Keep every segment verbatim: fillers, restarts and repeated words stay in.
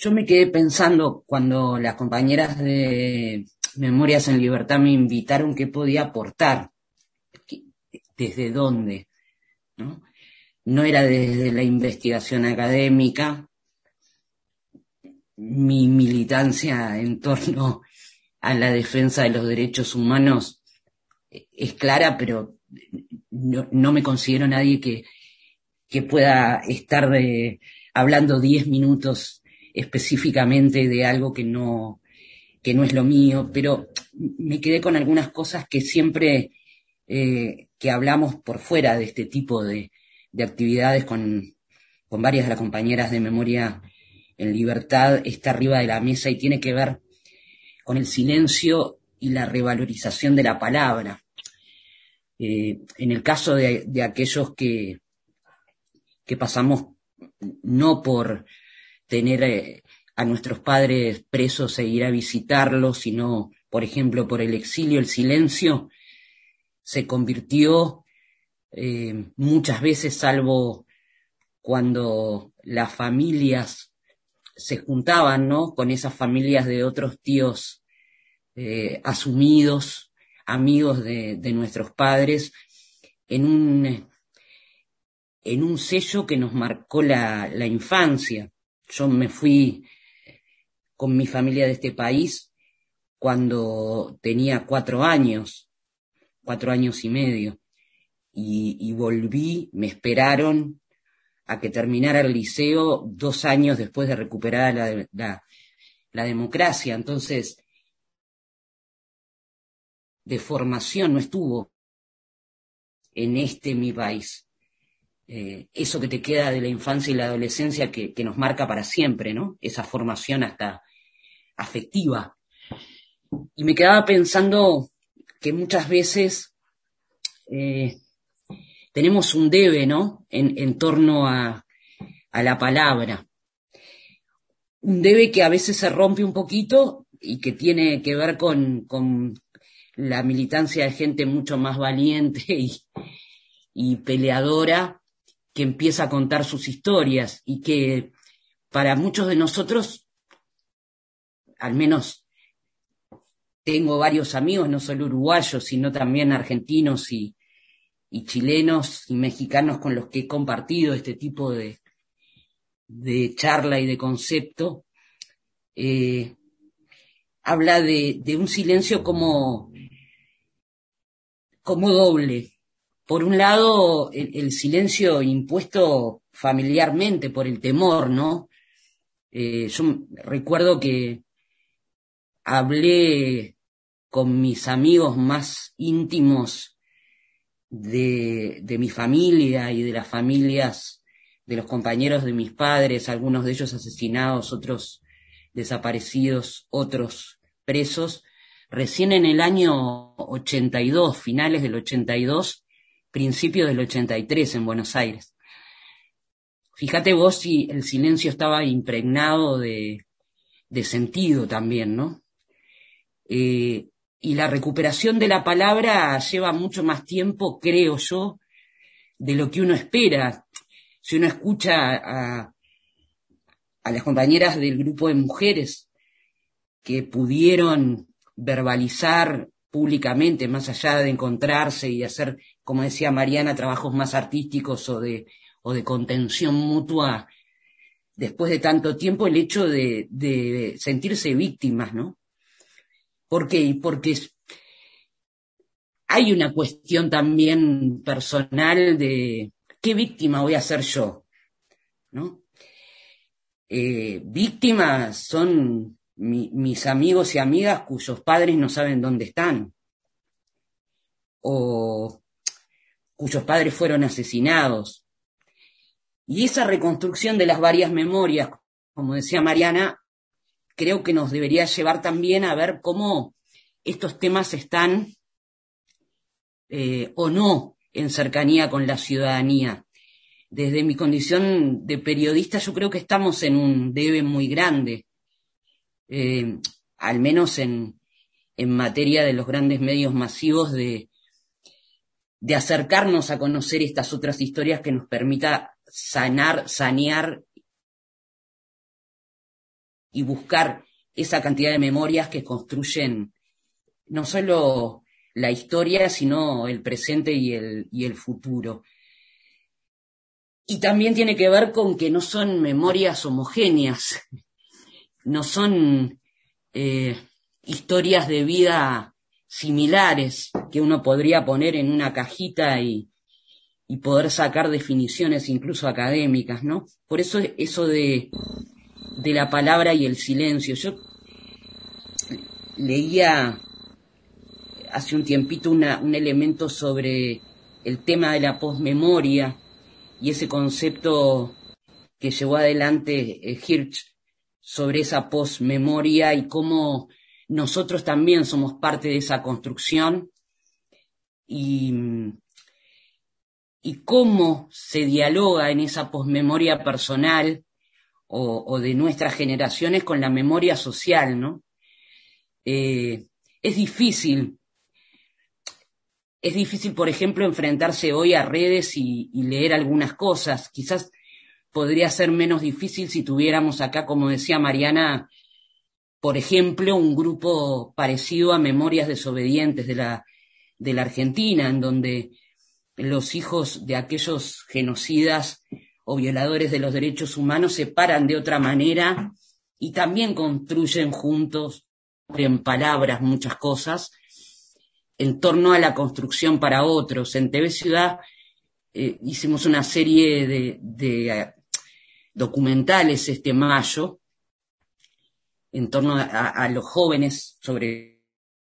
Yo me quedé pensando cuando las compañeras de Memorias en Libertad me invitaron qué podía aportar, qué- desde dónde, ¿no? No era desde la investigación académica, mi militancia en torno a la defensa de los derechos humanos es clara, pero no, no me considero nadie que, que pueda estar eh, hablando diez minutos específicamente de algo que no, que no es lo mío, pero me quedé con algunas cosas que siempre eh, que hablamos por fuera de este tipo de, de actividades con, con varias de las compañeras de Memoria en Libertad, está arriba de la mesa y tiene que ver con el silencio y la revalorización de la palabra. Eh, en el caso de, de aquellos que, que pasamos no por tener eh, a nuestros padres presos e ir a visitarlos, sino, por ejemplo, por el exilio, el silencio se convirtió eh, muchas veces, salvo cuando las familias se juntaban, ¿no? Con esas familias de otros tíos eh, asumidos, amigos de, de nuestros padres, en un, en un sello que nos marcó la, la infancia. Yo me fui con mi familia de este país cuando tenía cuatro años, cuatro años y medio, y, y volví, me esperaron a que terminara el liceo dos años después de recuperar la, la, la democracia. Entonces, de formación no estuvo en este mi país. Eh, eso que te queda de la infancia y la adolescencia que, que nos marca para siempre, ¿no? Esa formación hasta afectiva. Y me quedaba pensando que muchas veces eh, tenemos un debe, ¿no? En, en torno a, a la palabra. Un debe que a veces se rompe un poquito y que tiene que ver con, con la militancia de gente mucho más valiente y, y peleadora que empieza a contar sus historias y que para muchos de nosotros, al menos tengo varios amigos, no solo uruguayos, sino también argentinos y, y chilenos y mexicanos con los que he compartido este tipo de, de charla y de concepto, eh, habla de, de un silencio como, como doble. Por un lado, el, el silencio impuesto familiarmente por el temor, ¿no? Eh, yo recuerdo que hablé con mis amigos más íntimos de, de mi familia y de las familias de los compañeros de mis padres, algunos de ellos asesinados, otros desaparecidos, otros presos, recién en el año ochenta y dos, finales del ochenta y dos, principios del ochenta y tres en Buenos Aires. Fíjate vos si el silencio estaba impregnado de, de sentido también, ¿no? Eh, y la recuperación de la palabra lleva mucho más tiempo, creo yo, de lo que uno espera. Si uno escucha a, a las compañeras del grupo de mujeres que pudieron verbalizar públicamente, más allá de encontrarse y hacer, como decía Mariana, trabajos más artísticos o de, o de contención mutua, después de tanto tiempo, el hecho de, de sentirse víctimas, ¿no? ¿Por qué? Porque hay una cuestión también personal de qué víctima voy a ser yo, ¿no? Eh, víctimas son mi, mis amigos y amigas cuyos padres no saben dónde están o cuyos padres fueron asesinados. Y esa reconstrucción de las varias memorias, como decía Mariana, creo que nos debería llevar también a ver cómo estos temas están eh, o no en cercanía con la ciudadanía. Desde mi condición de periodista yo creo que estamos en un debe muy grande, eh, al menos en, en materia de los grandes medios masivos, de, de acercarnos a conocer estas otras historias que nos permita sanar, sanear y buscar esa cantidad de memorias que construyen no solo la historia, sino el presente y el, y el futuro. Y también tiene que ver con que no son memorias homogéneas, no son eh, historias de vida similares que uno podría poner en una cajita y, y poder sacar definiciones incluso académicas, ¿no? Por eso eso de, de la palabra y el silencio. Yo leía hace un tiempito una, un elemento sobre el tema de la posmemoria y ese concepto que llevó adelante eh, Hirsch sobre esa posmemoria y cómo nosotros también somos parte de esa construcción y, y cómo se dialoga en esa posmemoria personal o, o de nuestras generaciones con la memoria social, ¿no? Eh, es difícil Es difícil, por ejemplo, enfrentarse hoy a redes y, y leer algunas cosas. Quizás podría ser menos difícil si tuviéramos acá, como decía Mariana, por ejemplo, un grupo parecido a Memorias Desobedientes de la, de la Argentina, en donde los hijos de aquellos genocidas o violadores de los derechos humanos se paran de otra manera y también construyen juntos, en palabras, muchas cosas, en torno a la construcción para otros. En T V Ciudad eh, hicimos una serie de, de uh, documentales este mayo en torno a, a los jóvenes, sobre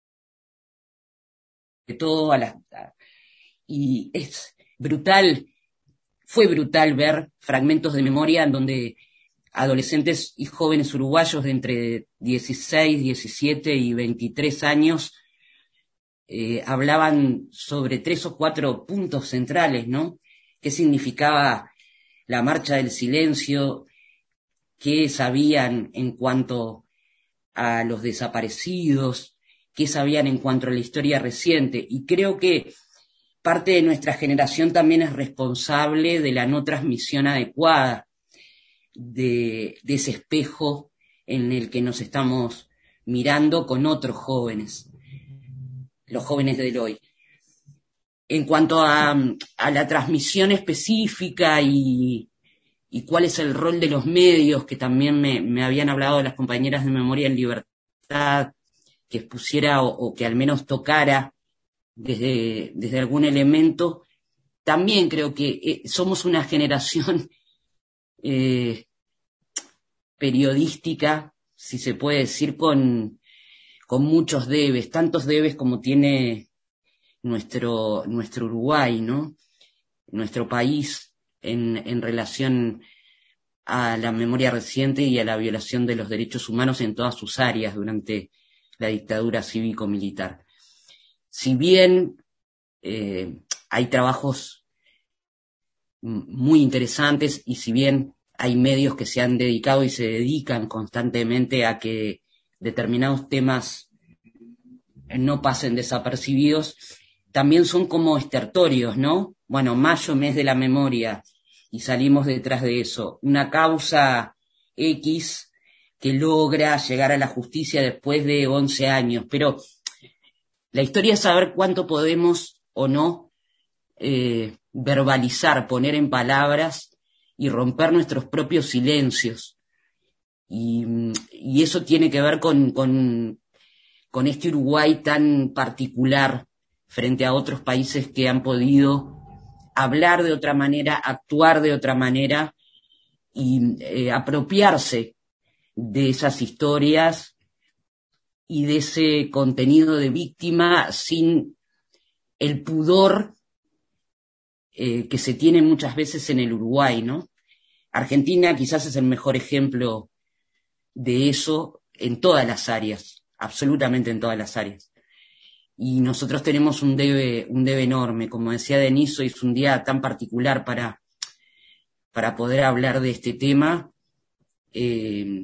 todo a las... A, y es brutal, fue brutal ver fragmentos de memoria en donde adolescentes y jóvenes uruguayos de entre dieciséis, diecisiete y veintitrés años Eh, hablaban sobre tres o cuatro puntos centrales, ¿no? ¿Qué significaba la marcha del silencio? ¿Qué sabían en cuanto a los desaparecidos? ¿Qué sabían en cuanto a la historia reciente? Y creo que parte de nuestra generación también es responsable de la no transmisión adecuada de, de ese espejo en el que nos estamos mirando con otros jóvenes, los jóvenes del hoy. En cuanto a, a la transmisión específica y, y cuál es el rol de los medios, que también me, me habían hablado las compañeras de Memoria en Libertad, que expusiera o, o que al menos tocara desde, desde algún elemento, también creo que eh, somos una generación eh, periodística, si se puede decir, con, con muchos debes, tantos debes como tiene nuestro, nuestro Uruguay, ¿no? Nuestro país en, en relación a la memoria reciente y a la violación de los derechos humanos en todas sus áreas durante la dictadura cívico-militar. Si bien eh, hay trabajos muy interesantes y si bien hay medios que se han dedicado y se dedican constantemente a que determinados temas no pasen desapercibidos, también son como estertorios, ¿no? Bueno, mayo, mes de la memoria, y salimos detrás de eso. Una causa X que logra llegar a la justicia después de once años, pero la historia es saber cuánto podemos o no eh, verbalizar, poner en palabras y romper nuestros propios silencios. Y, y eso tiene que ver con, con, con este Uruguay tan particular frente a otros países que han podido hablar de otra manera, actuar de otra manera y eh, apropiarse de esas historias y de ese contenido de víctima sin el pudor eh, que se tiene muchas veces en el Uruguay, ¿no? Argentina quizás es el mejor ejemplo de eso en todas las áreas, absolutamente en todas las áreas. Y nosotros tenemos un debe, un debe enorme. Como decía Denise, hoy es un día tan particular para, para poder hablar de este tema. Eh,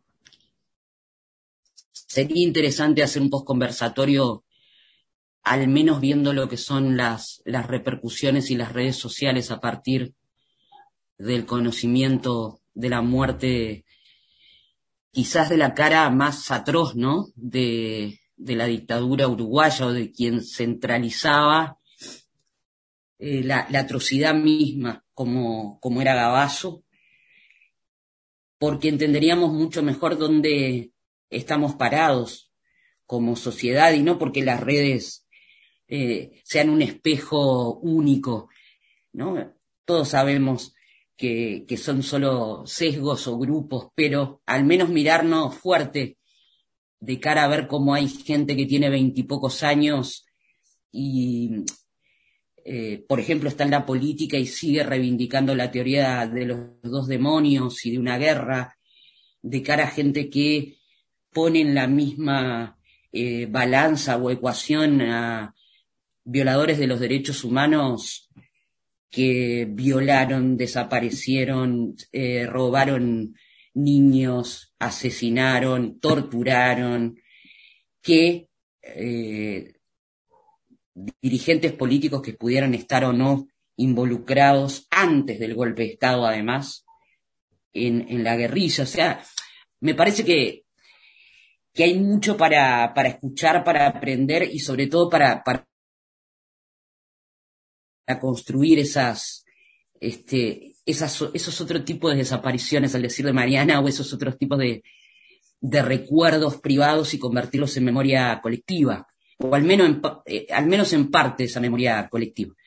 sería interesante hacer un postconversatorio, al menos viendo lo que son las, las repercusiones y las redes sociales a partir del conocimiento de la muerte quizás de la cara más atroz, ¿no? De, de la dictadura uruguaya o de quien centralizaba eh, la, la atrocidad misma, como, como era Gabazo, porque entenderíamos mucho mejor dónde estamos parados como sociedad y no porque las redes eh, sean un espejo único, ¿no? Todos sabemos que, que son solo sesgos o grupos, pero al menos mirarnos fuerte de cara a ver cómo hay gente que tiene veintipocos años y, eh, por ejemplo, está en la política y sigue reivindicando la teoría de los dos demonios y de una guerra, de cara a gente que pone en la misma eh, balanza o ecuación a violadores de los derechos humanos que violaron, desaparecieron, eh, robaron niños, asesinaron, torturaron, que eh, dirigentes políticos que pudieran estar o no involucrados antes del golpe de Estado, además, en, en la guerrilla. O sea, me parece que, que hay mucho para, para escuchar, para aprender y sobre todo para, para construir esas, este, esas, esos otros tipos de desapariciones, al decir de Mariana, o esos otros tipos de, de recuerdos privados y convertirlos en memoria colectiva, o al menos en, eh, al menos en parte esa memoria colectiva.